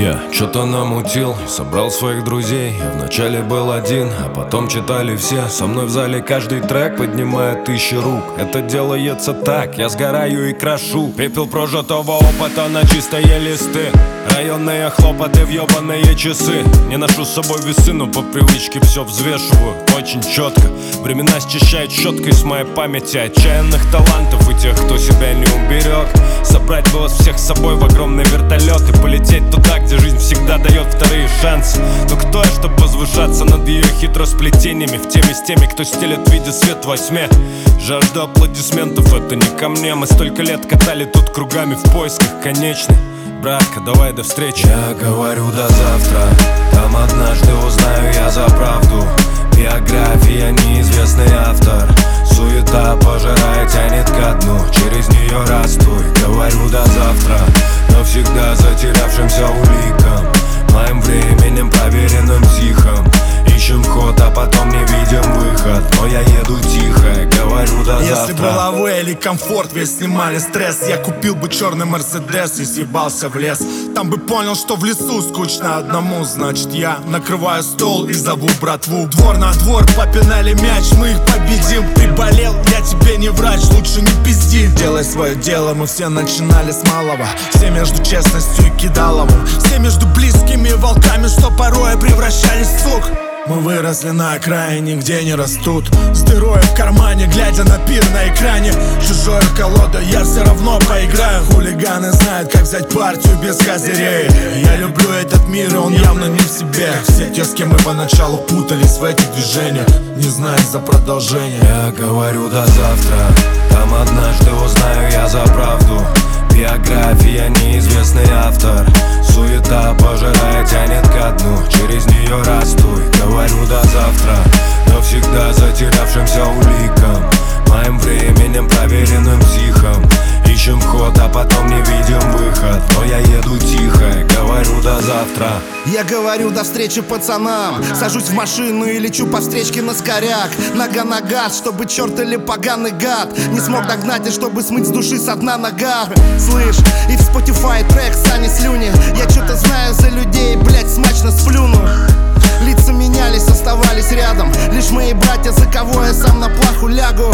Я что-то намутил, собрал своих друзей. Я вначале был один, а потом читали все. Со мной в зале каждый трек поднимает 1000 рук. Это делается так, я сгораю и крошу. Пепел прожитого опыта на чистые листы. Районные хлопоты в ебаные часы. Не ношу с собой весы, но по привычке все взвешиваю очень четко. Времена счищают щеткой с моей памяти отчаянных талантов и тех, кто себя не уберег. Собрать бы вас всех с собой в огромный вертолет и полететь туда, где жизнь всегда дает вторые шансы. Но кто я, чтобы возвышаться над ее хитросплетениями в теме с теми, кто стелет, видит свет во тьме. Жажда аплодисментов, это не ко мне. Мы столько лет катали тут кругами в поисках конечной. Братка, давай до встречи. Я говорю до завтра, там однажды узнаю я за правду. Биография, неизвестный автор. Суета пожирает, тянет ко дну. Через нее растуй, говорю до завтра. Навсегда затерявшимся уликам, моим временем проверенным психом. Ищем ход, а потом не видим выход. Но я еду тихо, говорю до завтра. Если бы лавэ или комфорт весь снимали стресс, я купил бы черный Мерседес и съебался в лес. Там бы понял, что в лесу скучно одному. Значит, я накрываю стол и зову братву. Двор на двор, попинали мяч, мы их победим. Приболел, я тебе не врач, лучше не пизди. Делай свое дело, мы все начинали с малого. Все между честностью и кидаловым. Все между близкими волками, что порой превращались в сук. Мы выросли на окраине, где не растут. С дырой в кармане, глядя на пир на экране. Чужой колода, я все равно проиграю. Хулиганы знают, как взять партию без козырей. Я люблю этот мир, и он явно не в себе. Все те, с кем мы поначалу путались в этих движениях, не зная за продолжение. Я говорю до завтра, там однажды узнаю я за правду. Биография, неизвестный автор. Суета пожирает, тянет ко дну. Через нее растуй, говорю до завтра. Навсегда затерявшимся уликам, моим временем проверенным психом. Ищем ход, а потом не видим выход. Но я еду тихо, говорю до завтра. Я говорю до встречи пацанам. Сажусь в машину и лечу по встречке на скоряк. Нога на газ, чтобы черт или поганый гад не смог догнать, и чтобы смыть с души со дна нога. Слышь, и в Spotify трек «Сани слюни». Я что-то знаю за людей, блять, смачно сплюну. Лица менялись, оставались рядом лишь мои братья, за кого я сам на плаху лягу.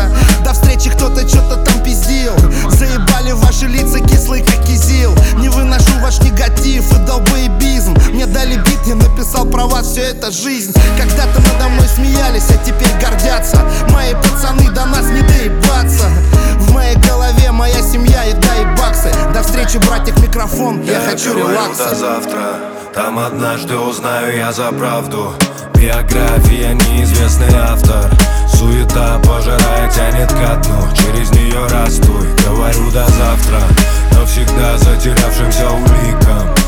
До встречи кто-то что-то там пиздил. Заебали ваши лица кислые, как кизил. Не выношу ваш негатив и долбоебизм. Мне дали бит, я написал про вас, все это жизнь. Когда-то надо мной смеялись, а теперь гордятся. Мои пацаны до нас не доебаться. В моей голове моя семья, еда и баксы. До встречи, братья, микрофон, я хочу релакса. До завтра, там однажды узнаю я за правду. Биография, неизвестный автор. Суета пожирает, тянет ко дну. Через нее растуй, говорю до завтра. Навсегда затерявшимся уликам,